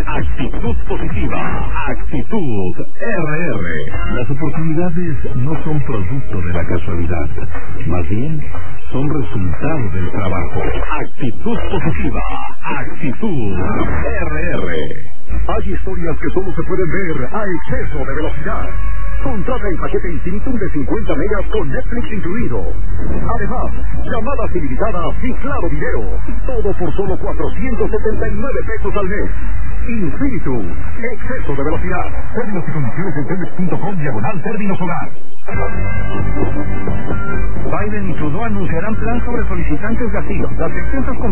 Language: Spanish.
Actitud positiva. Actitud RR. Las oportunidades no son producto de la casualidad, más bien son resultado del trabajo. Actitud positiva. Actitud RR. Hay historias que solo se pueden ver a exceso de velocidad. Contrata el paquete Infinitum de 50 megas con Netflix incluido. Además, llamadas ilimitadas y claro video. Todo por solo 479 pesos al mes. Infinitum. Exceso de velocidad. Términos y condiciones en telmex.com/términos hogar. Biden y Trudeau anunciarán plan sobre solicitantes de asilo. Las extensas